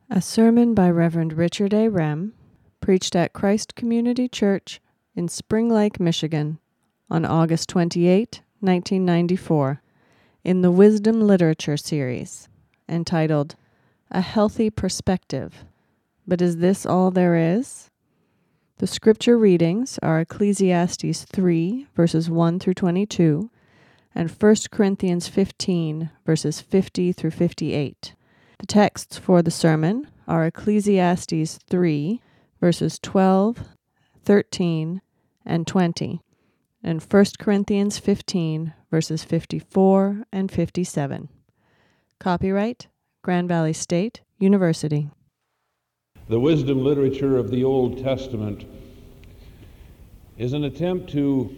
A sermon by Reverend Richard A. Rem, preached at Christ Community Church in Spring Lake, Michigan, on August 28, 1994, in the Wisdom Literature series, entitled, A Healthy Perspective. But is this all there is? The scripture readings are Ecclesiastes 3, verses 1 through 22, and 1 Corinthians 15, verses 50 through 58. The texts for the sermon are Ecclesiastes 3, verses 12, 13, and 20, and 1 Corinthians 15, verses 54 and 57. Copyright, Grand Valley State University. The wisdom literature of the Old Testament is an attempt to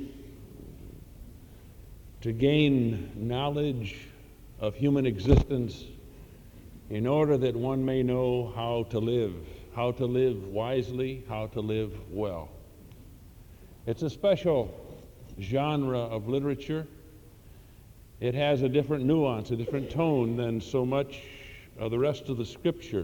gain knowledge of human existence in order that one may know how to live wisely, how to live well. It's a special genre of literature. It has a different nuance, a different tone than so much of the rest of the scripture.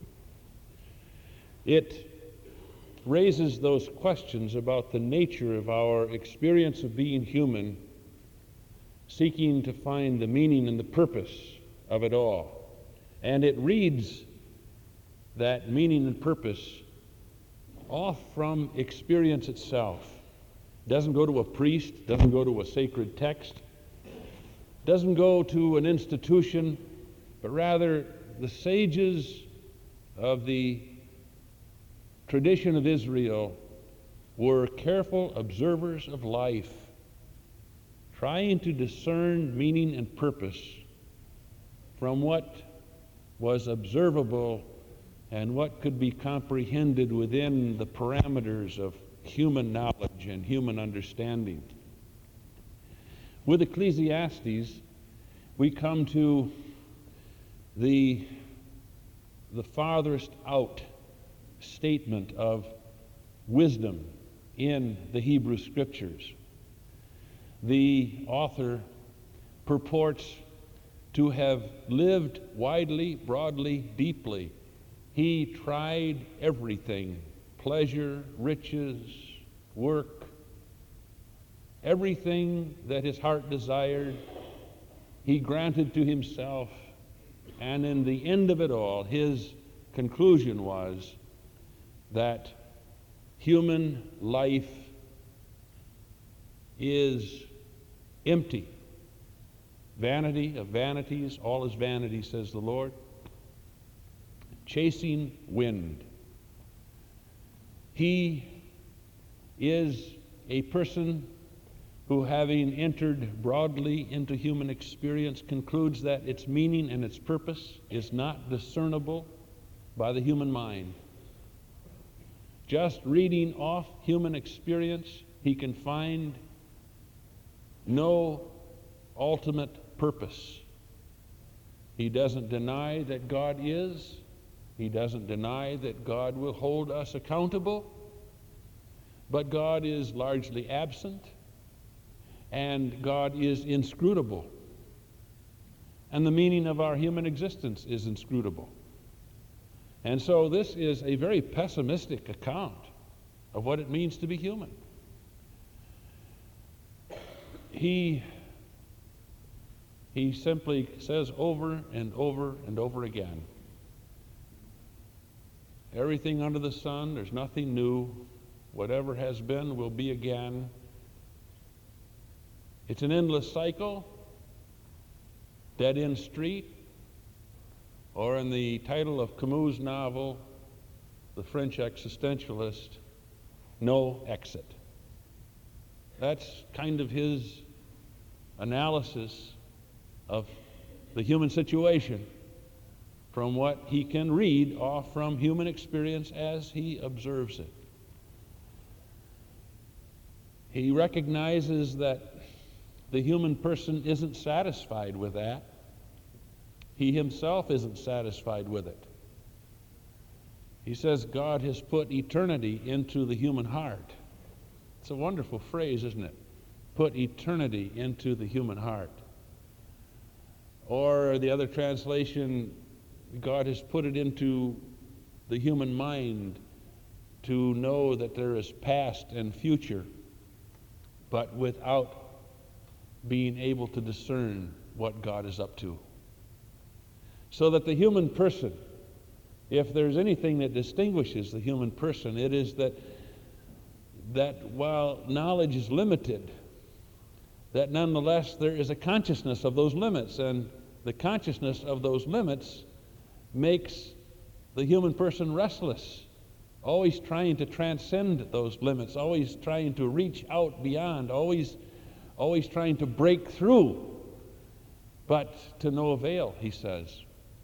It raises those questions about the nature of our experience of being human, seeking to find the meaning and the purpose of it all. And it reads that meaning and purpose off from experience itself. It doesn't go to a priest, doesn't go to a sacred text, doesn't go to an institution, but rather the sages of the tradition of Israel were careful observers of life, trying to discern meaning and purpose from what was observable and what could be comprehended within the parameters of human knowledge and human understanding. With Ecclesiastes, we come to the farthest out statement of wisdom in the Hebrew Scriptures. The author purports to have lived widely, broadly, deeply. He tried everything: pleasure, riches, work, everything that his heart desired, he granted to himself. And in the end of it all, his conclusion was that human life is empty. Vanity of vanities, all is vanity, says the Lord. Chasing wind. He is a person who, having entered broadly into human experience, concludes that its meaning and its purpose is not discernible by the human mind. Just reading off human experience, he can find no ultimate purpose. He doesn't deny that God is. He doesn't deny that God will hold us accountable. But God is largely absent, and God is inscrutable. And the meaning of our human existence is inscrutable. And so this is a very pessimistic account of what it means to be human. He simply says over and over and over again, everything under the sun, there's nothing new. Whatever has been will be again. It's an endless cycle, dead-end street, or in the title of Camus' novel, The French Existentialist, No Exit. That's kind of his analysis of the human situation from what he can read off from human experience as he observes it. He recognizes that the human person isn't satisfied with that. He himself isn't satisfied with it. He says God has put eternity into the human heart. It's a wonderful phrase, isn't it? Put eternity into the human heart. Or the other translation, God has put it into the human mind to know that there is past and future, but without being able to discern what God is up to. So that the human person, if there's anything that distinguishes the human person, it is that while knowledge is limited, that nonetheless there is a consciousness of those limits, and the consciousness of those limits makes the human person restless, always trying to transcend those limits, always trying to reach out beyond, always trying to break through, but to no avail, he says.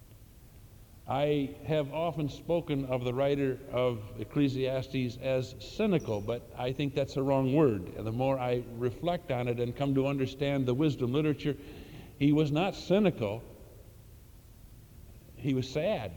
I have often spoken of the writer of Ecclesiastes as cynical, but I think that's a wrong word. And the more I reflect on it and come to understand the wisdom literature, he was not cynical. He was sad.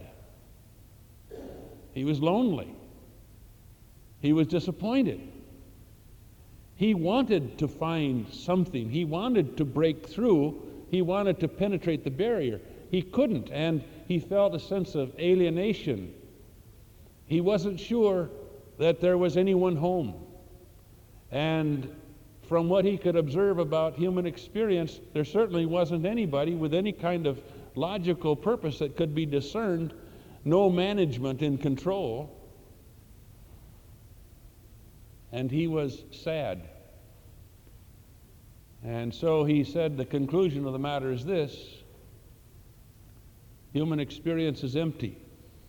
He was lonely. He was disappointed. He wanted to find something. He wanted to break through. He wanted to penetrate the barrier. He couldn't, and he felt a sense of alienation. He wasn't sure that there was anyone home. And from what he could observe about human experience, there certainly wasn't anybody with any kind of logical purpose that could be discerned, no management in control. And he was sad. And so he said, the conclusion of the matter is this: human experience is empty.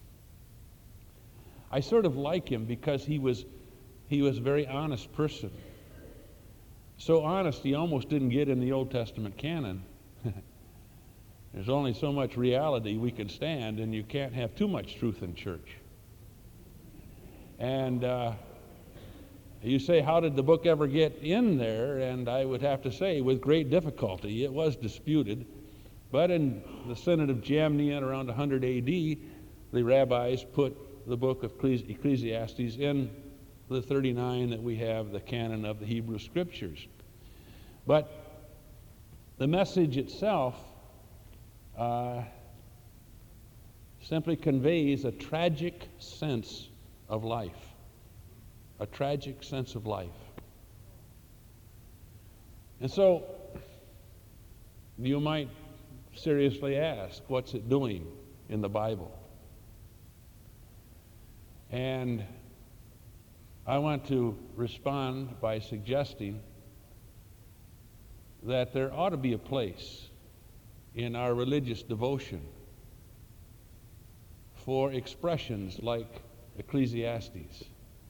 I sort of like him because he was a very honest person. So honest he almost didn't get in the Old Testament canon. There's only so much reality we can stand, and you can't have too much truth in church. And you say, how did the book ever get in there? And I would have to say, with great difficulty. It was disputed. But in the Synod of Jamnia around 100 A.D., the rabbis put the book of Ecclesiastes in the 39 that we have, the canon of the Hebrew Scriptures. But the message itself simply conveys a tragic sense of life. A tragic sense of life. And so, you might seriously ask, what's it doing in the Bible? And I want to respond by suggesting that there ought to be a place in our religious devotion for expressions like Ecclesiastes.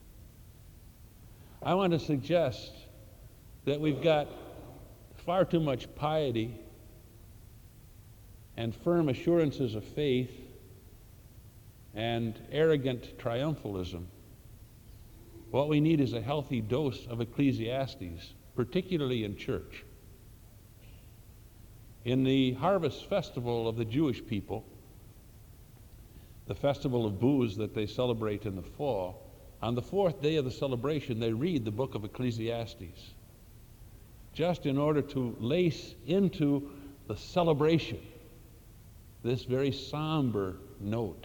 I want to suggest that we've got far too much piety and firm assurances of faith and arrogant triumphalism. What we need is a healthy dose of Ecclesiastes, particularly in church. In the harvest festival of the Jewish people, the festival of booths that they celebrate in the fall, on the fourth day of the celebration, they read the book of Ecclesiastes, just in order to lace into the celebration this very somber note.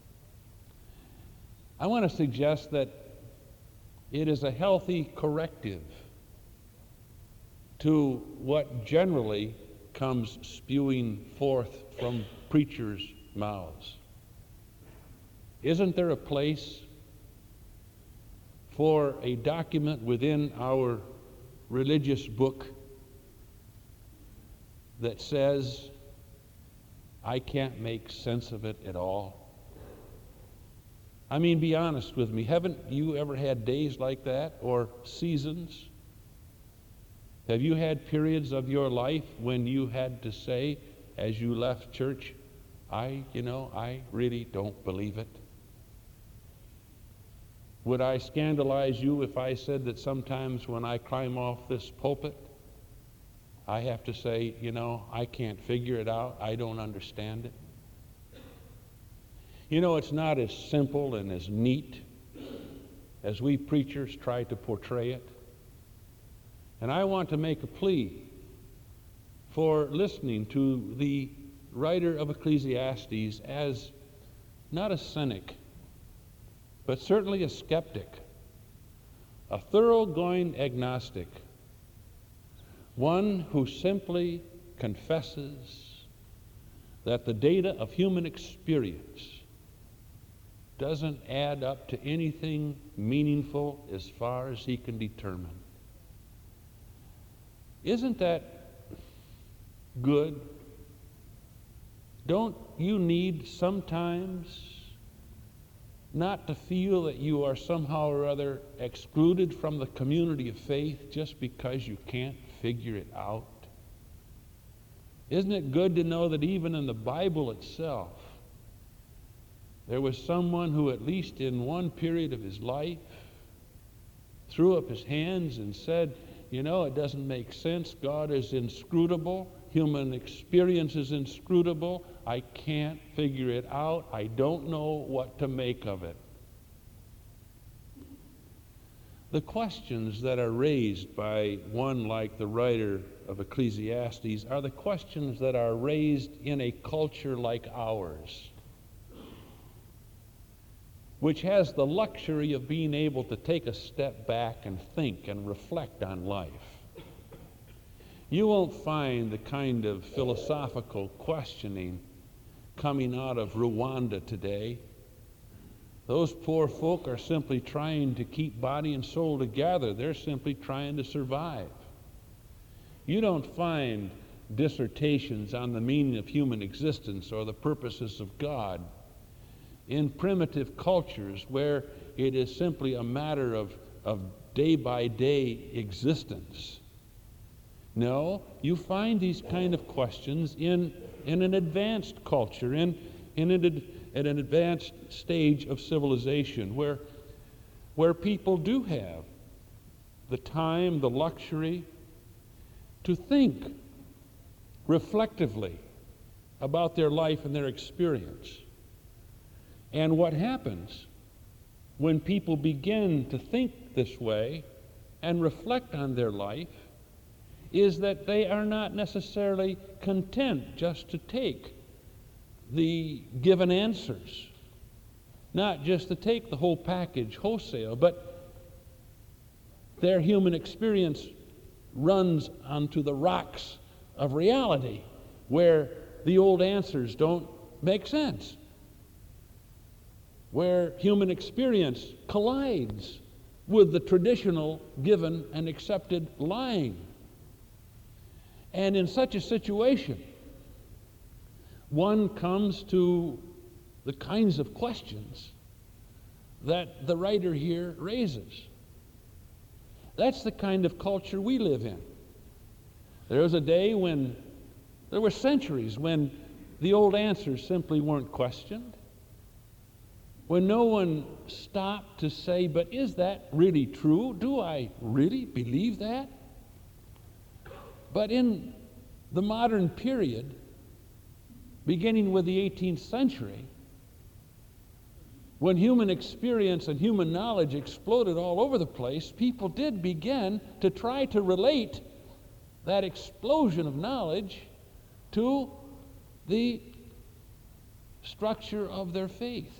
I want to suggest that it is a healthy corrective to what generally comes spewing forth from preachers' mouths. Isn't there a place for a document within our religious book that says, I can't make sense of it at all? I mean, be honest with me. Haven't you ever had days like that, or seasons? Have you had periods of your life when you had to say, as you left church, I really don't believe it? Would I scandalize you if I said that sometimes when I climb off this pulpit, I have to say, I can't figure it out, I don't understand it? It's not as simple and as neat as we preachers try to portray it. And I want to make a plea for listening to the writer of Ecclesiastes as not a cynic, but certainly a skeptic, a thoroughgoing agnostic, one who simply confesses that the data of human experience doesn't add up to anything meaningful as far as he can determine. Isn't that good? Don't you need sometimes not to feel that you are somehow or other excluded from the community of faith just because you can't figure it out? Isn't it good to know that even in the Bible itself, there was someone who, at least in one period of his life, threw up his hands and said, you know, it doesn't make sense. God is inscrutable. Human experience is inscrutable. I can't figure it out. I don't know what to make of it. The questions that are raised by one like the writer of Ecclesiastes are the questions that are raised in a culture like ours, which has the luxury of being able to take a step back and think and reflect on life. You won't find the kind of philosophical questioning coming out of Rwanda today. Those poor folk are simply trying to keep body and soul together. They're simply trying to survive. You don't find dissertations on the meaning of human existence or the purposes of God in primitive cultures where it is simply a matter of day-by-day existence. No, you find these kind of questions in an advanced culture, at an advanced stage of civilization where people do have the time, the luxury to think reflectively about their life and their experience. And what happens when people begin to think this way and reflect on their life is that they are not necessarily content just to take the given answers, not just to take the whole package wholesale, but their human experience runs onto the rocks of reality where the old answers don't make sense, where human experience collides with the traditional given and accepted lying. And in such a situation, one comes to the kinds of questions that the writer here raises. That's the kind of culture we live in. There was a day when, there were centuries when the old answers simply weren't questioned, when no one stopped to say, but is that really true? Do I really believe that? But in the modern period, beginning with the 18th century, when human experience and human knowledge exploded all over the place, people did begin to try to relate that explosion of knowledge to the structure of their faith.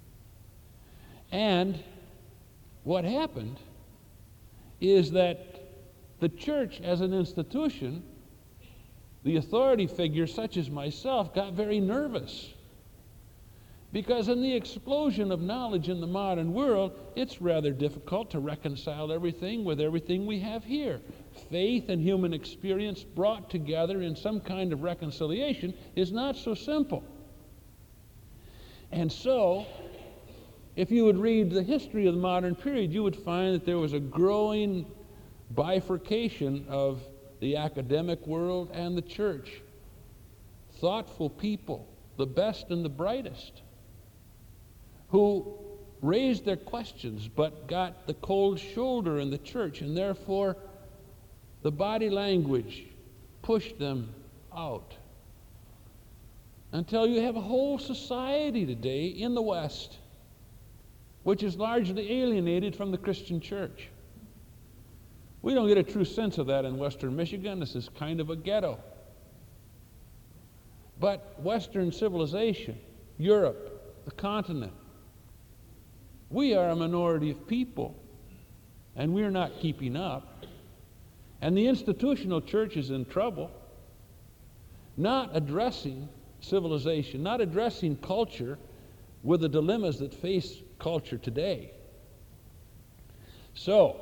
And what happened is that the church as an institution, the authority figures such as myself, got very nervous. Because in the explosion of knowledge in the modern world, it's rather difficult to reconcile everything with everything we have here. Faith and human experience brought together in some kind of reconciliation is not so simple. And so, if you would read the history of the modern period, you would find that there was a growing bifurcation of the academic world and the church. Thoughtful people, the best and the brightest, who raised their questions but got the cold shoulder in the church, and therefore the body language pushed them out. Until you have a whole society today in the West which is largely alienated from the Christian church. We don't get a true sense of that in Western Michigan. This is kind of a ghetto. But Western civilization, Europe, the continent, We are a minority of people, and we're not keeping up. And the institutional church is in trouble, not addressing civilization, not addressing culture with the dilemmas that face culture today. So,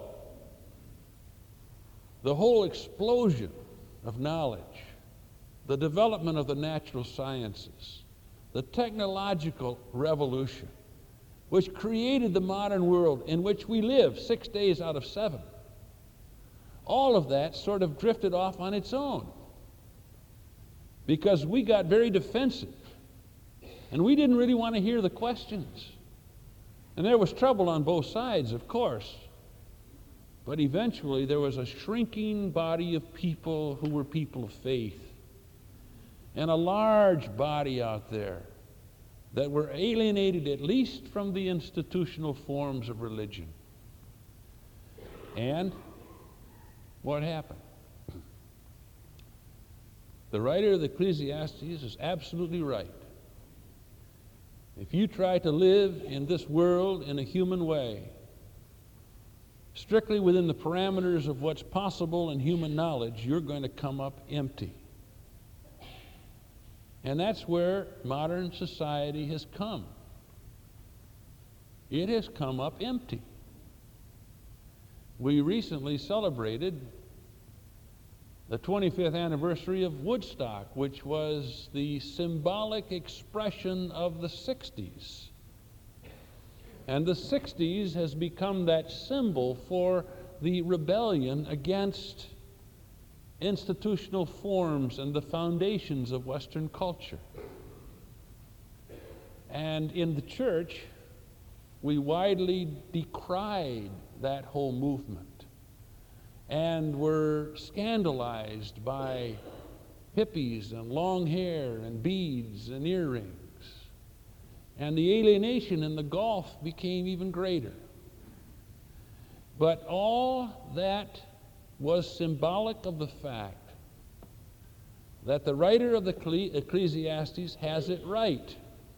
the whole explosion of knowledge, the development of the natural sciences, the technological revolution, which created the modern world in which we live 6 days out of 7, all of that sort of drifted off on its own because we got very defensive and we didn't really want to hear the questions. And there was trouble on both sides, of course. But eventually there was a shrinking body of people who were people of faith, and a large body out there that were alienated at least from the institutional forms of religion. And what happened? The writer of the Ecclesiastes is absolutely right. If you try to live in this world in a human way, strictly within the parameters of what's possible in human knowledge, you're going to come up empty. And that's where modern society has come. It has come up empty. We recently celebrated the 25th anniversary of Woodstock, which was the symbolic expression of the 60s. And the 60s has become that symbol for the rebellion against institutional forms and the foundations of Western culture. And in the church, we widely decried that whole movement and were scandalized by hippies and long hair and beads and earrings. And the alienation in the Gulf became even greater. But all that was symbolic of the fact that the writer of the Ecclesiastes has it right,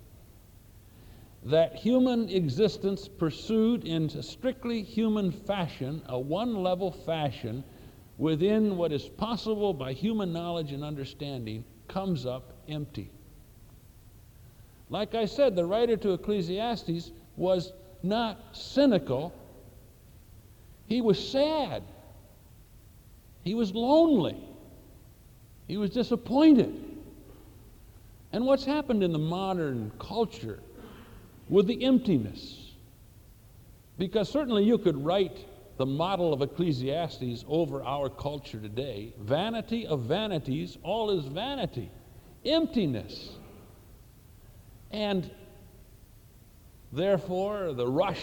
that human existence pursued in a strictly human fashion, a one-level fashion, within what is possible by human knowledge and understanding, comes up empty. Like I said, the writer to Ecclesiastes was not cynical. He was sad. He was lonely. He was disappointed. And what's happened in the modern culture with the emptiness? Because certainly you could write the model of Ecclesiastes over our culture today. Vanity of vanities, all is vanity. Emptiness. And therefore, the rush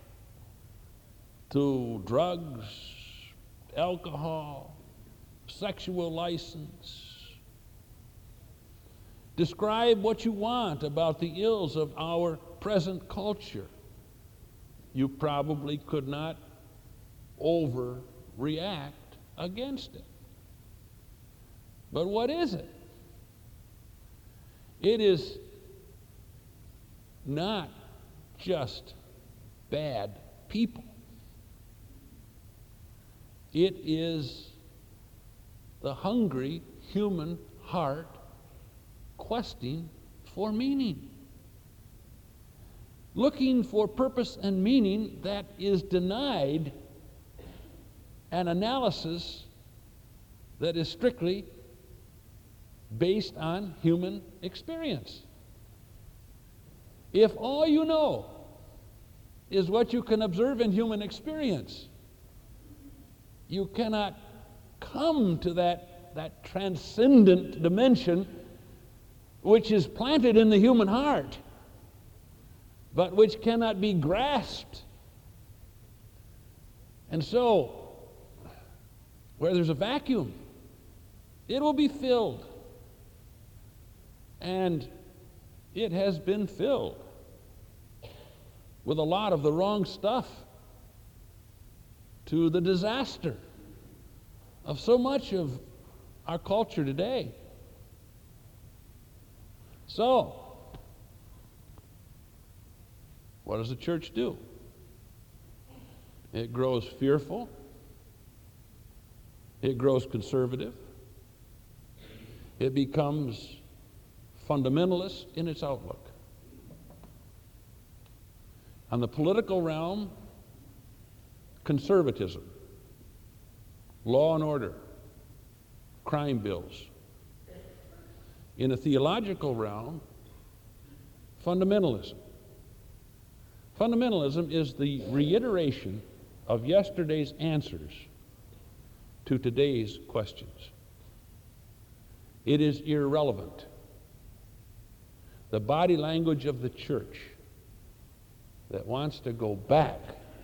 to drugs, alcohol, sexual license. Describe what you want about the ills of our present culture. You probably could not overreact against it. But what is it? It is not just bad people. It is the hungry human heart questing for meaning, looking for purpose and meaning that is denied an analysis that is strictly based on human experience. If all you know is what you can observe in human experience, you cannot come to that transcendent dimension which is planted in the human heart, but which cannot be grasped. And so, where there's a vacuum, it will be filled. And it has been filled with a lot of the wrong stuff, to the disaster of so much of our culture today. So, what does the church do? It grows fearful. It grows conservative. It becomes fundamentalist in its outlook. On the political realm, conservatism, law and order, crime bills. In the theological realm, fundamentalism. Fundamentalism is the reiteration of yesterday's answers to today's questions. It is irrelevant. The body language of the church that wants to go back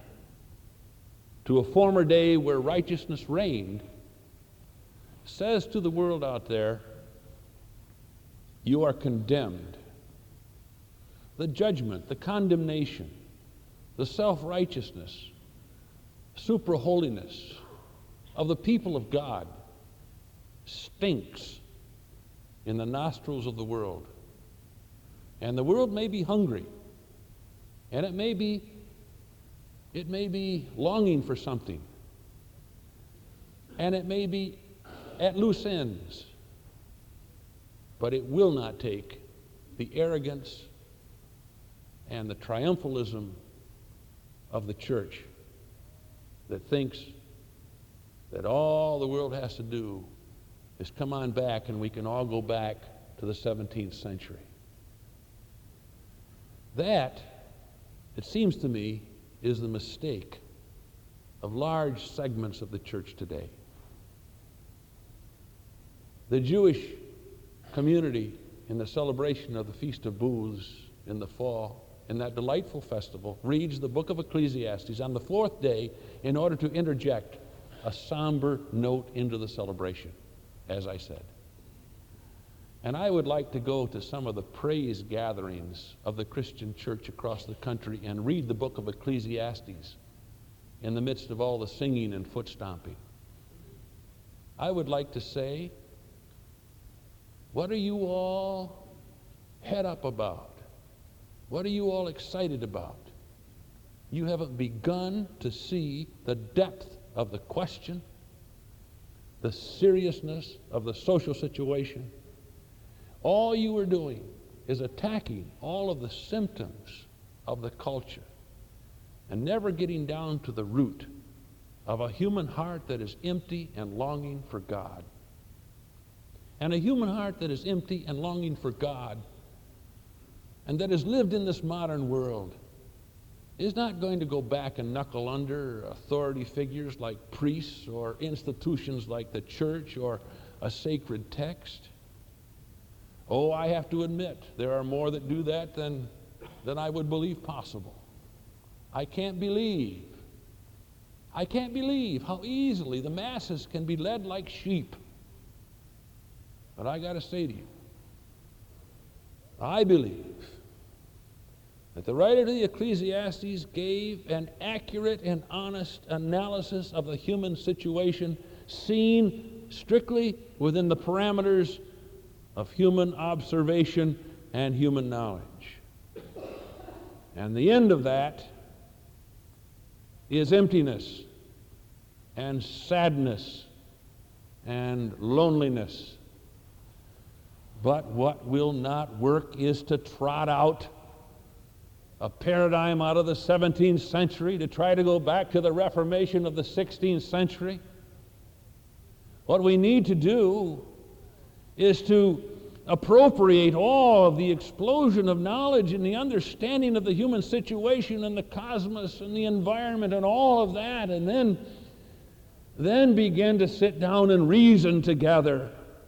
to a former day where righteousness reigned says to the world out there, you are condemned. The judgment, the condemnation, the self-righteousness, supra-holiness of the people of God stinks in the nostrils of the world. And the world may be hungry, and it may be longing for something, and it may be at loose ends, but it will not take the arrogance and the triumphalism of the church that thinks that all the world has to do is come on back and we can all go back to the 17th century. That, it seems to me, is the mistake of large segments of the church today. The Jewish community in the celebration of the Feast of Booths in the fall, in that delightful festival, reads the book of Ecclesiastes on the fourth day in order to interject a somber note into the celebration, as I said. And I would like to go to some of the praise gatherings of the Christian church across the country and read the book of Ecclesiastes in the midst of all the singing and foot stomping. I would like to say, what are you all head up about? What are you all excited about? You haven't begun to see the depth of the question, the seriousness of the social situation. All you are doing is attacking all of the symptoms of the culture and never getting down to the root of a human heart that is empty and longing for God. And a human heart that is empty and longing for God and that has lived in this modern world is not going to go back and knuckle under authority figures like priests or institutions like the church or a sacred text. Oh, I have to admit, there are more that do that than I would believe possible. I can't believe how easily the masses can be led like sheep. But I got to say to you, I believe that the writer to the Ecclesiastes gave an accurate and honest analysis of the human situation seen strictly within the parameters of human observation and human knowledge. And the end of that is emptiness and sadness and loneliness. But what will not work is to trot out a paradigm out of the 17th century to try to go back to the Reformation of the 16th century. What we need to do is to appropriate all of the explosion of knowledge and the understanding of the human situation and the cosmos and the environment and all of that, and then begin to sit down and reason together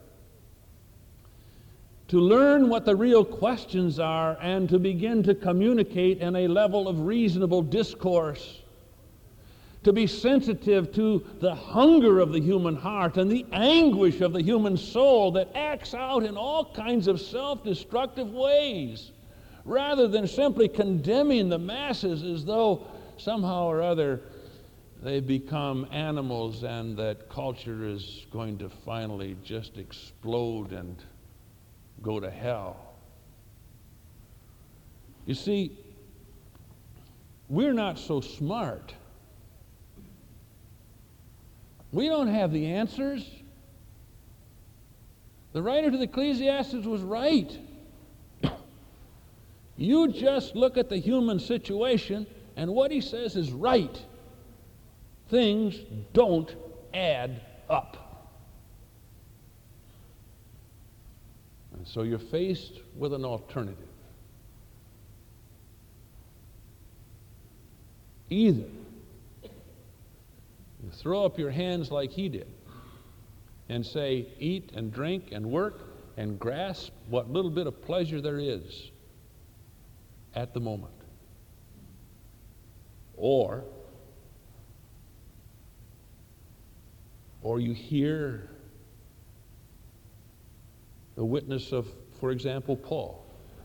to learn what the real questions are and to begin to communicate in a level of reasonable discourse, to be sensitive to the hunger of the human heart and the anguish of the human soul that acts out in all kinds of self-destructive ways, rather than simply condemning the masses as though somehow or other they become animals and that culture is going to finally just explode and go to hell. You see, we're not so smart We don't have the answers. The writer to the Ecclesiastes was right. You just look at the human situation, and what he says is right. Things don't add up. And so you're faced with an alternative. Either you throw up your hands like he did and say, eat and drink and work and grasp what little bit of pleasure there is at the moment. Or you hear the witness of, for example, Paul,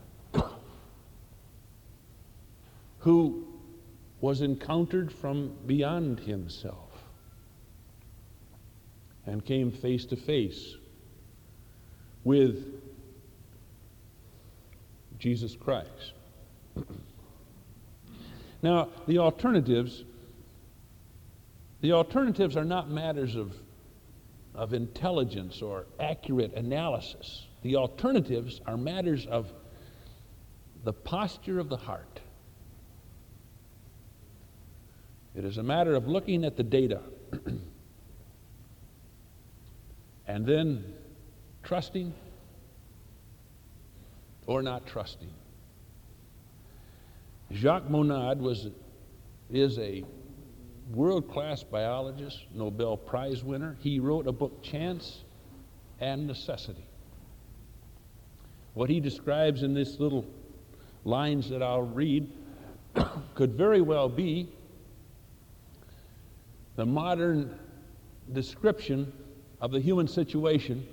who was encountered from beyond himself and came face to face with Jesus Christ. Now, the alternatives are not matters of intelligence or accurate analysis. The alternatives are matters of the posture of the heart. It is a matter of looking at the data and then trusting or not trusting. Jacques Monod is a world-class biologist, Nobel Prize winner. He wrote a book, Chance and Necessity. What he describes in these little lines that I'll read could very well be the modern description of the human situation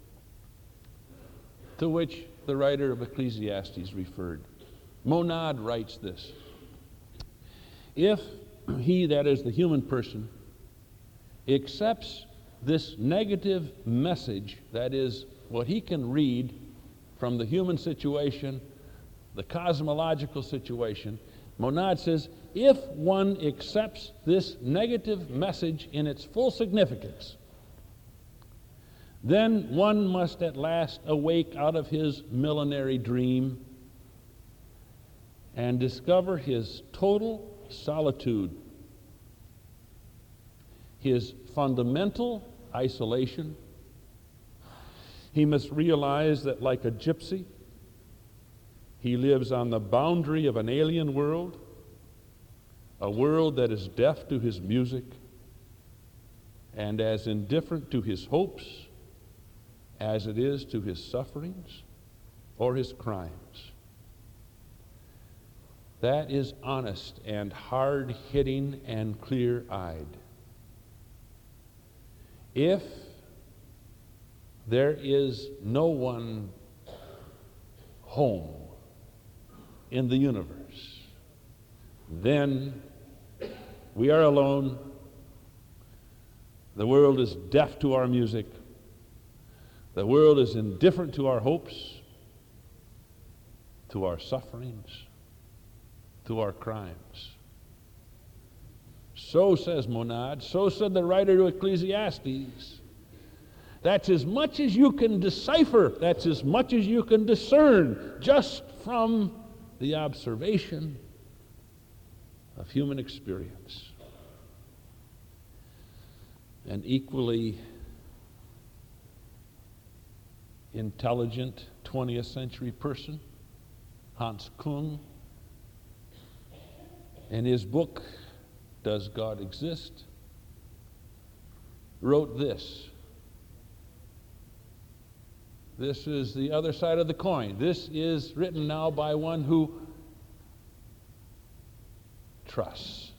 to which the writer of Ecclesiastes referred. Monod writes this: if he, that is the human person, accepts this negative message, that is what he can read from the human situation, the cosmological situation, Monod says, if one accepts this negative message in its full significance, then one must at last awake out of his millenary dream and discover his total solitude, his fundamental isolation. He must realize that, like a gypsy, he lives on the boundary of an alien world, a world that is deaf to his music and as indifferent to his hopes as it is to his sufferings or his crimes. That is honest and hard-hitting and clear-eyed. If there is no one home in the universe, then we are alone. The world is deaf to our music. The world is indifferent to our hopes, to our sufferings, to our crimes. So says Monod, so said the writer to Ecclesiastes. That's as much as you can decipher, that's as much as you can discern just from the observation of human experience. An equally intelligent 20th century person, Hans Kung, in his book, Does God Exist?, wrote this. This is the other side of the coin. This is written now by one who trusts.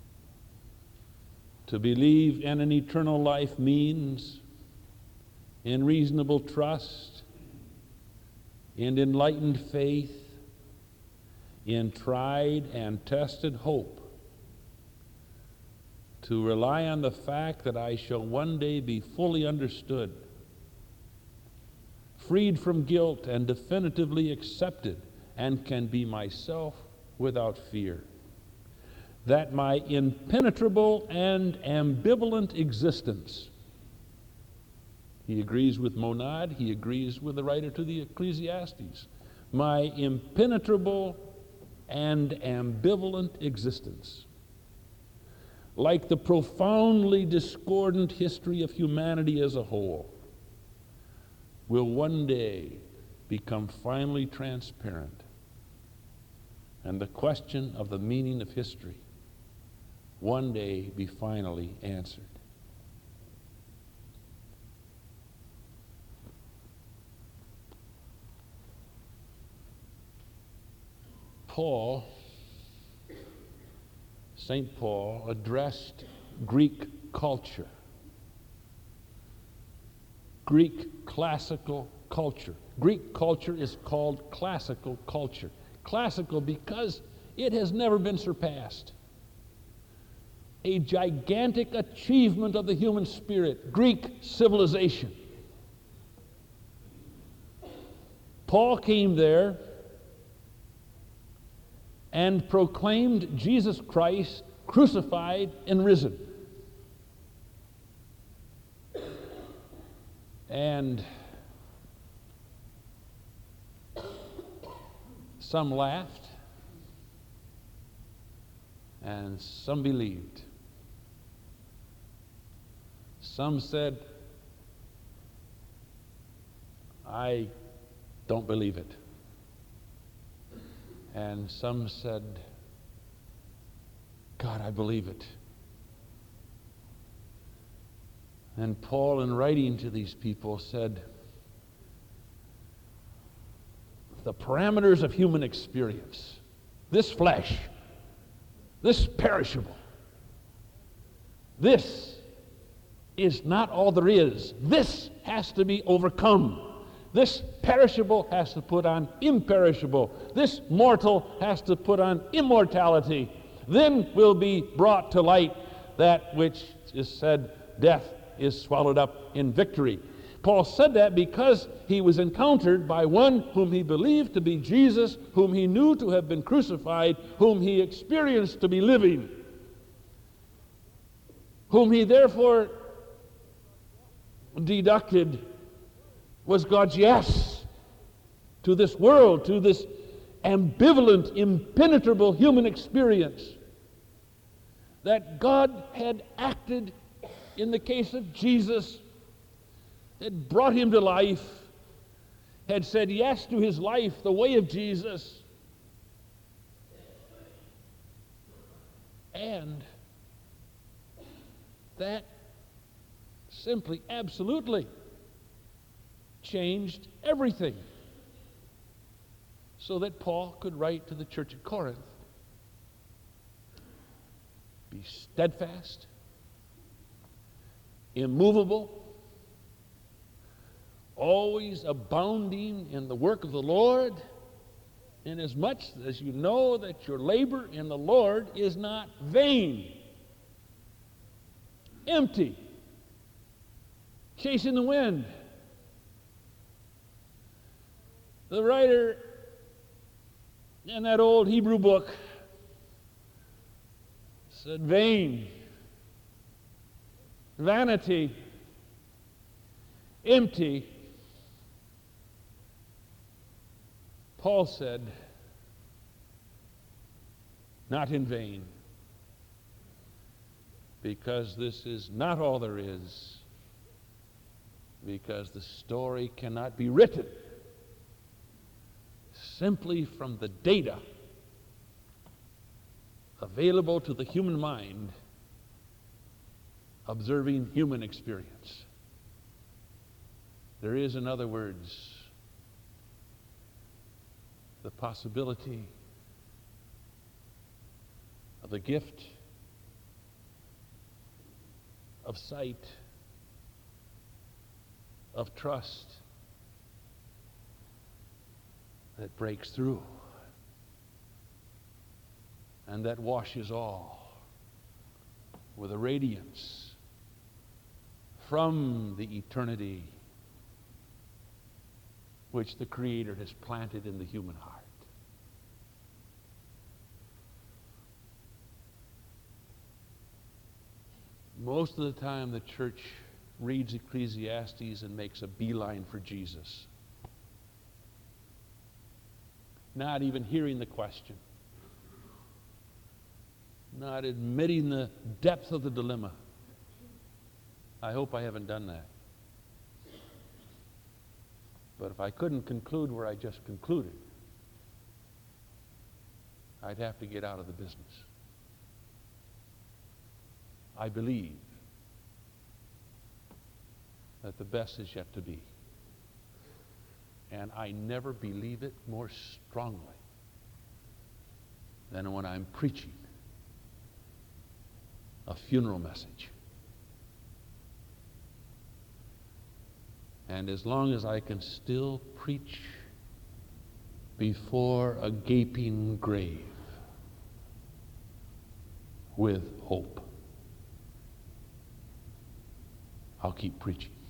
To believe in an eternal life means, in reasonable trust, in enlightened faith, in tried and tested hope, to rely on the fact that I shall one day be fully understood, freed from guilt and definitively accepted, and can be myself without fear. that my impenetrable and ambivalent existence, he agrees with Monod, he agrees with the writer to the Ecclesiastes, my impenetrable and ambivalent existence, like the profoundly discordant history of humanity as a whole, will one day become finally transparent, and the question of the meaning of history one day be finally answered. St. Paul addressed Greek culture, Greek classical culture. Greek culture is called classical culture. Classical because it has never been surpassed. A gigantic achievement of the human spirit, Greek civilization. Paul came there and proclaimed Jesus Christ crucified and risen. And some laughed and some believed. Some said, I don't believe it. And some said, God, I believe it. And Paul, in writing to these people, said, the parameters of human experience, this flesh, this perishable, this is not all there is. This has to be overcome. This perishable has to put on imperishable. This mortal has to put on immortality. Then will be brought to light that which is said, death is swallowed up in victory. Paul said that because he was encountered by one whom he believed to be Jesus, whom he knew to have been crucified, whom he experienced to be living, whom he therefore deducted was God's yes to this world, to this ambivalent, impenetrable human experience. That God had acted in the case of Jesus, had brought him to life, had said yes to his life, the way of Jesus, and that simply, absolutely changed everything, so that Paul could write to the church at Corinth, be steadfast, immovable, always abounding in the work of the Lord, inasmuch as you know that your labor in the Lord is not vain, empty, chasing the wind. The writer in that old Hebrew book said vain, vanity, empty. Paul said, not in vain, because this is not all there is, because the story cannot be written simply from the data available to the human mind observing human experience. There is, in other words, the possibility of the gift of sight, of trust that breaks through and that washes all with a radiance from the eternity which the Creator has planted in the human heart. Most of the time, the church reads Ecclesiastes and makes a beeline for Jesus, not even hearing the question, not admitting the depth of the dilemma. I hope I haven't done that. But if I couldn't conclude where I just concluded, I'd have to get out of the business. I believe that the best is yet to be. And I never believe it more strongly than when I'm preaching a funeral message. And as long as I can still preach before a gaping grave with hope, I'll keep preaching.